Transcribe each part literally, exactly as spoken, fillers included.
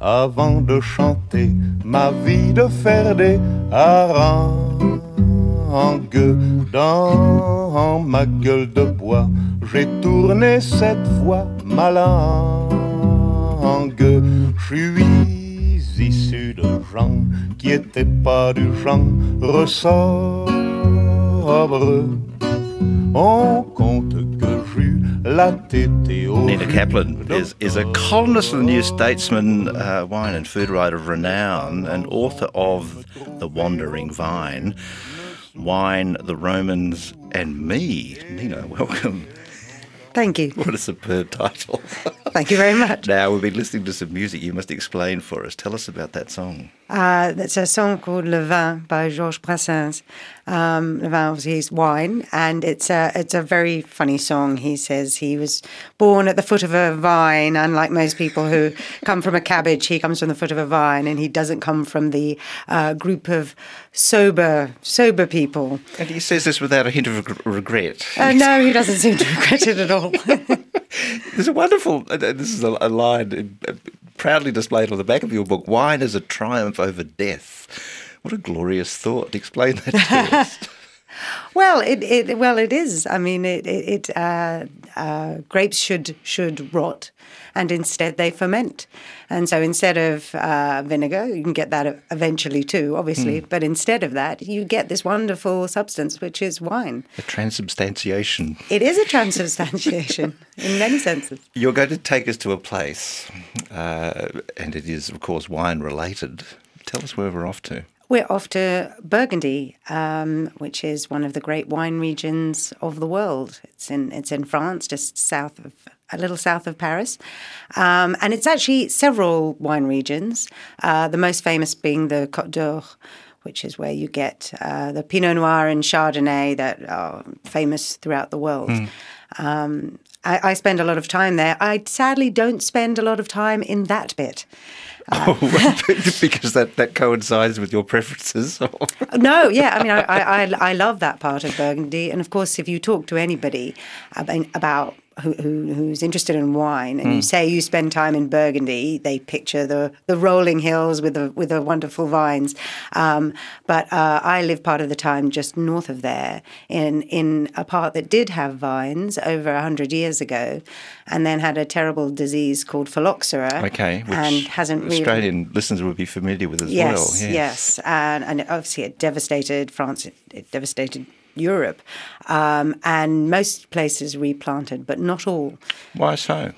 avant de chanter ma vie de faire des harangues. Dans ma gueule de bois, j'ai tourné cette fois ma langue. Je suis issu de gens qui étaient pas du genre sobre. On compte que j'eus la tétée au Nina Kaplan is, is a columnist of the New Statesman, uh, wine and food writer of renown, and author of The Wandering Vine, Wine, the Romans and Me. Nina, welcome. Thank you. What a superb title. Thank you very much. Now, we've been listening to some music. You must explain for us. Tell us about that song. Uh, it's a song called Le Vin by Georges Brassens. Um, Le Vin obviously is wine, and it's a, it's a very funny song. He says he was born at the foot of a vine. Unlike most people who come from a cabbage, he comes from the foot of a vine, and he doesn't come from the uh, group of sober, sober people. And he says this without a hint of regret. Uh, no, he doesn't seem to regret it at all. There's a wonderful, uh, this is a, a line uh, proudly displayed on the back of your book, wine is a triumph over death. What a glorious thought. Explain that to us. Well, it, it well it is. I mean, it, it, it uh, uh, grapes should should rot, and instead they ferment. And so instead of uh, vinegar, you can get that eventually too, obviously. Mm. But instead of that, you get this wonderful substance, which is wine. A transubstantiation. It is a transubstantiation in many senses. You're going to take us to a place, uh, and it is, of course, wine related. Tell us where we're off to. We're off to Burgundy, um, which is one of the great wine regions of the world. It's in it's in France, just south of a little south of Paris, um, and it's actually several wine regions. Uh, the most famous being the Côte d'Or, which is where you get uh, the Pinot Noir and Chardonnay that are famous throughout the world. Mm. Um, I, I spend a lot of time there. I sadly don't spend a lot of time in that bit. Uh, oh, because that, that coincides with your preferences? No, yeah. I mean, I, I, I love that part of Burgundy. And, of course, if you talk to anybody about who, who who's interested in wine and mm. you say you spend time in Burgundy, they picture the, the rolling hills with the, with the wonderful vines. Um, but uh, I live part of the time just north of there in, in a part that did have vines over one hundred years ago and then had a terrible disease called phylloxera. Okay, which and hasn't Australian really... listeners would be familiar with as yes, well. Yes, yes. And, and obviously it devastated France, it, it devastated Europe, um, and most places replanted, but not all. Why so?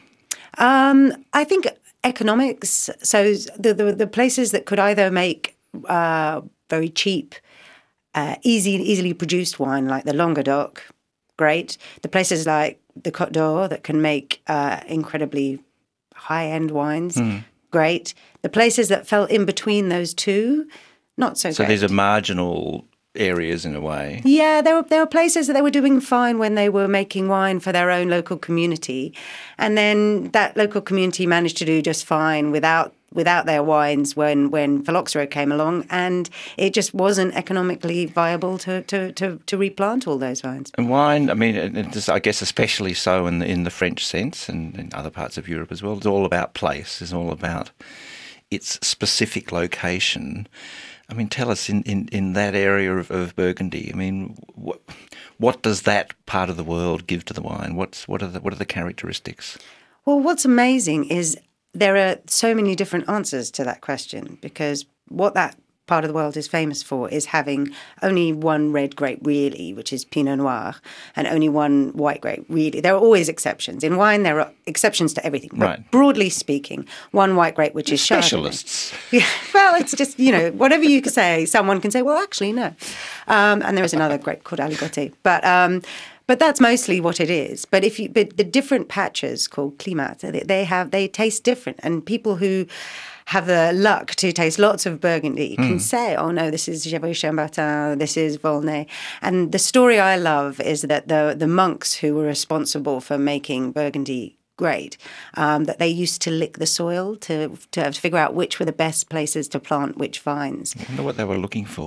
Um, I think economics. So the, the the places that could either make uh, very cheap, uh, easy, easily produced wine, like the Languedoc, great. The places like the Côte d'Or that can make uh, incredibly high-end wines, mm. great. The places that fell in between those two, not so, so great. So these are marginal areas in a way. Yeah, there were there were places that they were doing fine when they were making wine for their own local community, and then that local community managed to do just fine without without their wines when when phylloxera came along, and it just wasn't economically viable to to to, to replant all those vines. And wine, I mean, it's, I guess especially so in the, in the French sense, and in other parts of Europe as well. It's all about place. It's all about its specific location. I mean, tell us in, in, in that area of, of Burgundy. I mean, what what does that part of the world give to the wine? What's what are the what are the characteristics? Well, what's amazing is there are so many different answers to that question, because what that part of the world is famous for is having only one red grape really, which is Pinot Noir, and only one white grape really. There are always exceptions. In wine, there are exceptions to everything. But right. broadly speaking, one white grape, which is Chardonnay. Specialists. Yeah, well, it's just, you know, whatever you can say, someone can say, well, actually, no. Um, and there is another grape called Aligoté. But um, but that's mostly what it is. But if you, but the different patches called climats, they, they have, they taste different. And people who have the luck to taste lots of Burgundy can mm. say, oh, no, this is Gevrey-Chambertin, this is Volnay. And the story I love is that the the monks who were responsible for making Burgundy great, um, that they used to lick the soil to to figure out which were the best places to plant which vines. I wonder what they were looking for.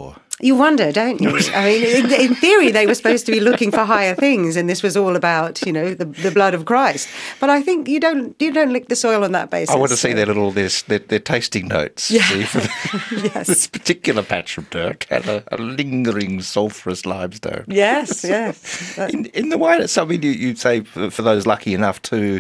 You wonder, don't you? I mean, in, in theory, they were supposed to be looking for higher things, and this was all about, you know, the, the blood of Christ. But I think you don't you don't lick the soil on that basis. I want to see so. their little their, their, their tasting notes. Yeah. See, for the, Yes. This particular patch of dirt had a, a lingering sulphurous limestone. Yes, yes. That- In, in the wine, it's something you, you'd say for, for those lucky enough to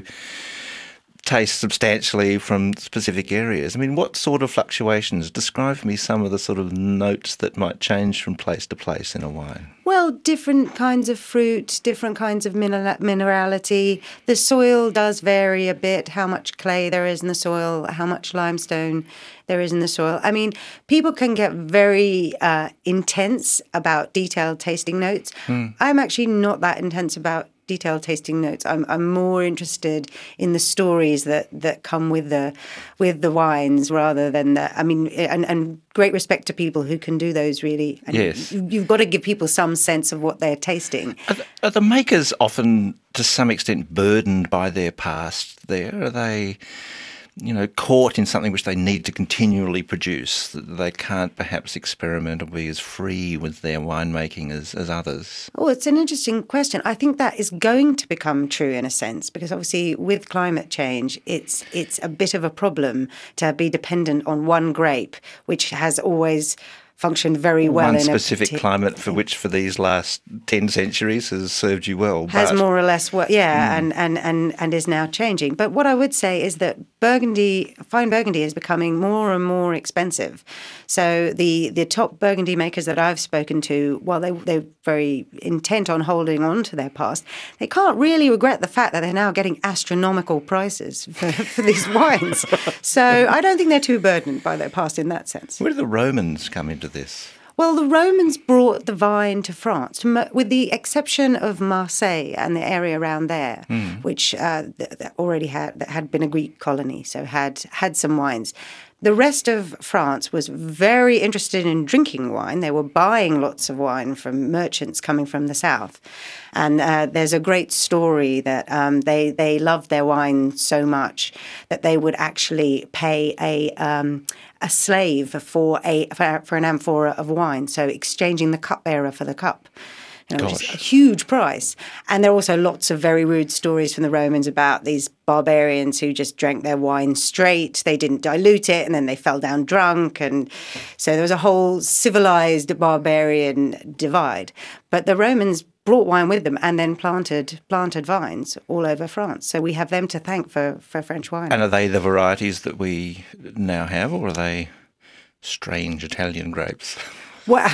taste substantially from specific areas. I mean, what sort of fluctuations? Describe for me some of the sort of notes that might change from place to place in a wine. Well, different kinds of fruit, different kinds of mineral- minerality. The soil does vary a bit, how much clay there is in the soil, how much limestone there is in the soil. I mean, people can get very uh, intense about detailed tasting notes. Mm. I'm actually not that intense about detailed tasting notes. I'm I'm more interested in the stories that, that come with the with the wines rather than the. I mean, and, and great respect to people who can do those really. And yes, you've got to give people some sense of what they're tasting. Are the, are the makers often, to some extent, burdened by their past? There are they, you know, caught in something which they need to continually produce. They can't perhaps experiment or be as free with their winemaking as, as others. Oh, it's an interesting question. I think that is going to become true in a sense, because obviously with climate change, it's it's a bit of a problem to be dependent on one grape, which has always functioned very well One in specific a climate for which for these last ten centuries has served you well. Has but, more or less, well, yeah, mm. and, and, and, and is now changing. But what I would say is that Burgundy, fine Burgundy is becoming more and more expensive. So the, the top Burgundy makers that I've spoken to, while they, they're very intent on holding on to their past, they can't really regret the fact that they're now getting astronomical prices for, for these wines. So I don't think they're too burdened by their past in that sense. Where do the Romans come into this? Well, the Romans brought the vine to France, to, with the exception of Marseille and the area around there, mm. which uh, already had had been a Greek colony, so had had some wines. The rest of France was very interested in drinking wine. They were buying lots of wine from merchants coming from the south. And uh, there's a great story that um, they, they loved their wine so much that they would actually pay a um, a slave for a for, for an amphora of wine, so exchanging the cupbearer for the cup. You know, which is a huge price. And there are also lots of very rude stories from the Romans about these barbarians who just drank their wine straight. They didn't dilute it, and then they fell down drunk. And so there was a whole civilized barbarian divide. But the Romans brought wine with them and then planted planted vines all over France. So we have them to thank for, for French wine. And are they the varieties that we now have, or are they strange Italian grapes? Well...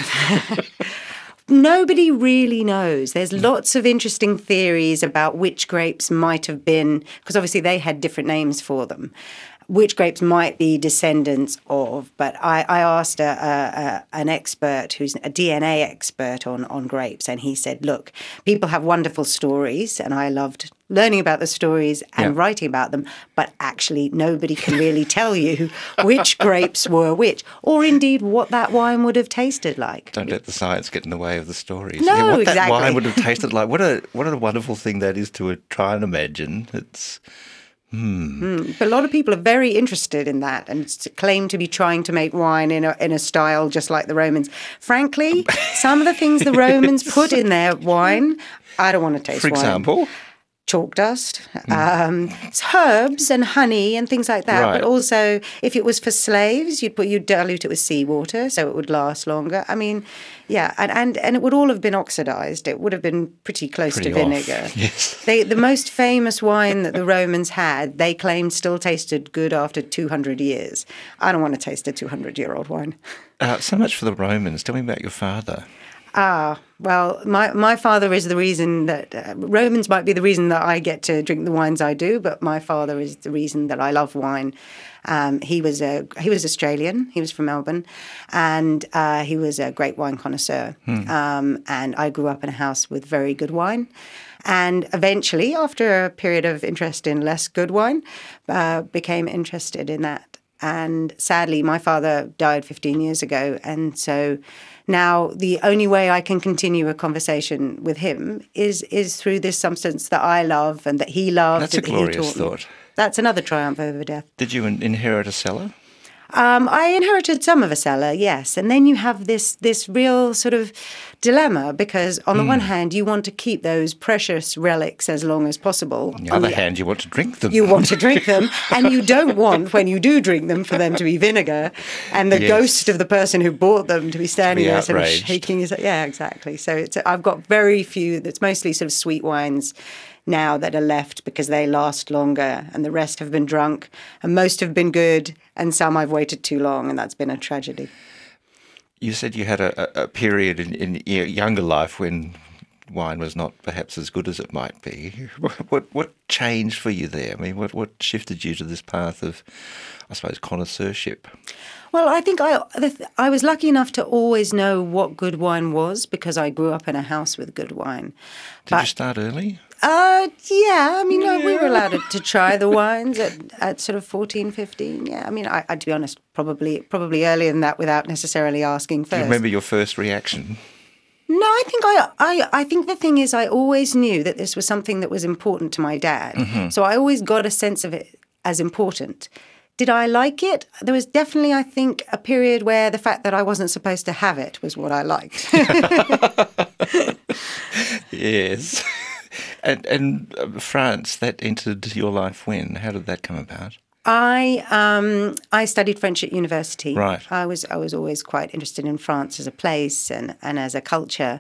Nobody really knows. There's lots of interesting theories about which grapes might have been, because obviously they had different names for them, which grapes might be descendants of. But I, I asked a, a, a, an expert who's a D N A expert on, on grapes, and he said, look, people have wonderful stories, and I loved learning about the stories and yeah. writing about them, but actually nobody can really tell you which grapes were which, or indeed what that wine would have tasted like. Don't let the science get in the way of the stories. No, yeah, what exactly. that wine would have tasted like. What a what a wonderful thing that is to try and imagine. It's hmm. Mm, but a lot of people are very interested in that and claim to be trying to make wine in a in a style just like the Romans. Frankly, some of the things the Romans put in their wine, I don't want to taste For wine. example? Chalk dust, um, herbs and honey and things like that. Right. But also, if it was for slaves, you'd put you'd dilute it with seawater so it would last longer. I mean, yeah, and, and, and it would all have been oxidized. It would have been pretty close pretty to vinegar. Off. Yes. They, the most famous wine that the Romans had, they claimed still tasted good after two hundred years. I don't want to taste a two hundred year old wine. Uh, so much for the Romans. Tell me about your father. Ah, well, my, my father is the reason that uh, Romans might be the reason that I get to drink the wines I do, but my father is the reason that I love wine. Um, he was a he was Australian. He was from Melbourne, and uh, he was a great wine connoisseur. Hmm. Um, and I grew up in a house with very good wine. And eventually, after a period of interest in less good wine, uh, became interested in that. And sadly, my father died fifteen years ago, and so now the only way I can continue a conversation with him is is through this substance that I love and that he loved. That's a that glorious he taught thought. Me. That's another triumph over death. Did you in- inherit a cellar? Um, I inherited some of a cellar, yes, and then you have this this real sort of dilemma because on the mm. one hand you want to keep those precious relics as long as possible. On the other hand, you want to drink them. You want to drink them, and you don't want when you do drink them for them to be vinegar, and the yes. ghost of the person who bought them to be standing to be there sort of outraged. shaking his head. Yeah, exactly. So it's, I've got very few. It's mostly sort of sweet wines now that are left because they last longer, and the rest have been drunk, and most have been good, and some I've waited too long, and that's been a tragedy. You said you had a, a period in, in your younger life when wine was not perhaps as good as it might be. What what changed for you there? I mean, what, what shifted you to this path of, I suppose, connoisseurship? Well, I think I I was lucky enough to always know what good wine was because I grew up in a house with good wine. Did but, you start early? Uh, yeah, I mean, yeah. we were allowed to, to try the wines at, at sort of fourteen, fifteen, yeah. I mean, I, I, to be honest, probably probably earlier than that without necessarily asking first. Do you remember your first reaction? No, I think I, I, I think the thing is I always knew that this was something that was important to my dad. Mm-hmm. So I always got a sense of it as important. Did I like it? There was definitely, I think, a period where the fact that I wasn't supposed to have it was what I liked. Yes. And, and France, that entered your life when? How did that come about? I um, I studied French at university. Right. I was I was always quite interested in France as a place and, and as a culture,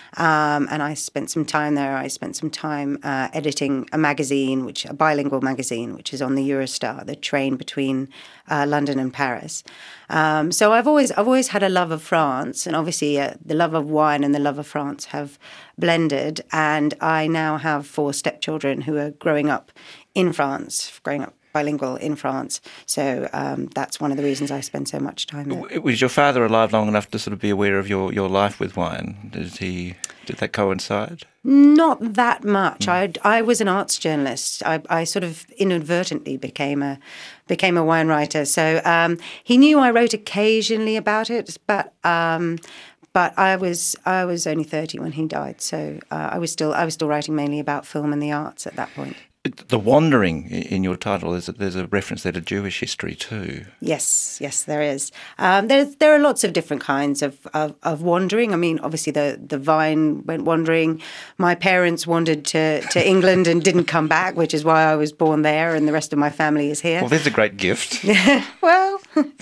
um, and I spent some time there. I spent some time uh, editing a magazine, which a bilingual magazine, which is on the Eurostar, the train between uh, London and Paris. Um, so I've always I've always had a love of France, and obviously uh, the love of wine and the love of France have blended. And I now have four stepchildren who are growing up in France, growing up bilingual in France. So um, that's one of the reasons I spend so much time there. Was your father alive long enough to sort of be aware of your, your life with wine? Did he? Did that coincide? Not that much. Mm. I I was an arts journalist. I, I sort of inadvertently became a became a wine writer. So um, he knew I wrote occasionally about it, but um, but I was I was only thirty when he died. So uh, I was still I was still writing mainly about film and the arts at that point. The wandering in your title, is that there's a reference there to Jewish history too. Yes, yes, there is. Um, there, there are lots of different kinds of, of, of wandering. I mean, obviously the, the vine went wandering. My parents wandered to, to England and didn't come back, which is why I was born there and the rest of my family is here. Well, there's a great gift. Well,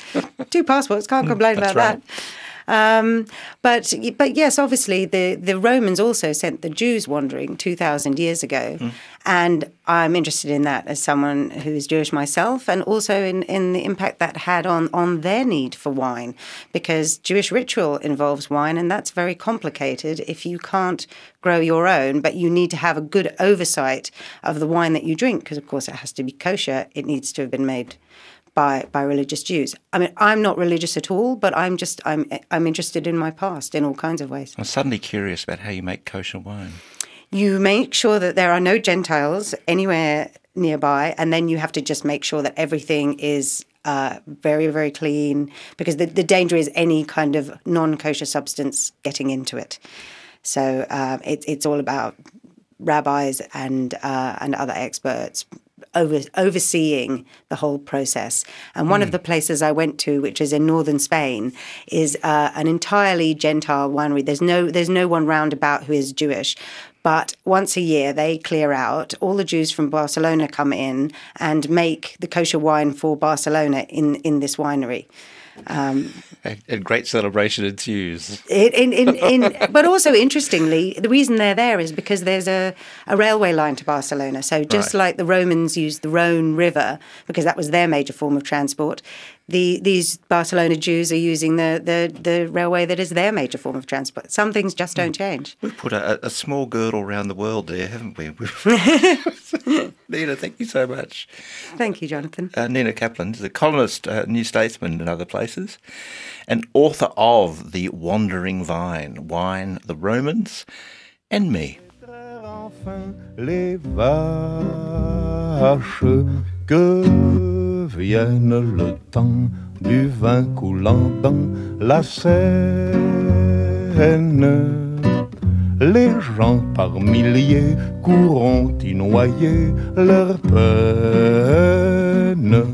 two passports, can't complain That's about right. that. Um, but but yes, obviously the, the Romans also sent the Jews wandering two thousand years ago. Mm. And I'm interested in that as someone who is Jewish myself, and also in, in the impact that had on, on their need for wine, because Jewish ritual involves wine, and that's very complicated if you can't grow your own, but you need to have a good oversight of the wine that you drink, because of course it has to be kosher. It needs to have been made by by religious Jews. I mean, I'm not religious at all, but I'm just I'm I'm interested in my past in all kinds of ways. I'm suddenly curious about how you make kosher wine. You make sure that there are no Gentiles anywhere nearby, and then you have to just make sure that everything is uh, very, very clean, because the, the danger is any kind of non-kosher substance getting into it. So uh, it, it's all about rabbis and uh, and other experts over, overseeing the whole process. And one mm. of the places I went to, which is in northern Spain, is uh, an entirely Gentile winery. There's no there's no one round about who is Jewish. But once a year, they clear out. All the Jews from Barcelona come in and make the kosher wine for Barcelona in, in this winery. Um, a, a great celebration ensues. In, in, in, in, but also, interestingly, the reason they're there is because there's a, a railway line to Barcelona. So just right. like the Romans used the Rhone River, because that was their major form of transport, the these Barcelona Jews are using the, the, the railway that is their major form of transport. Some things just don't change. We've put a, a small girdle around the world there, haven't we? Nina, thank you so much. Thank you, Jonathan. Uh, Nina Kaplan is a columnist, uh, New Statesman and other places, and author of The Wandering Vine, Wine, the Romans, and Me. Les vaches que vienne le temps du vin coulant dans la Seine. Les gens par milliers courront y noyer leur peine.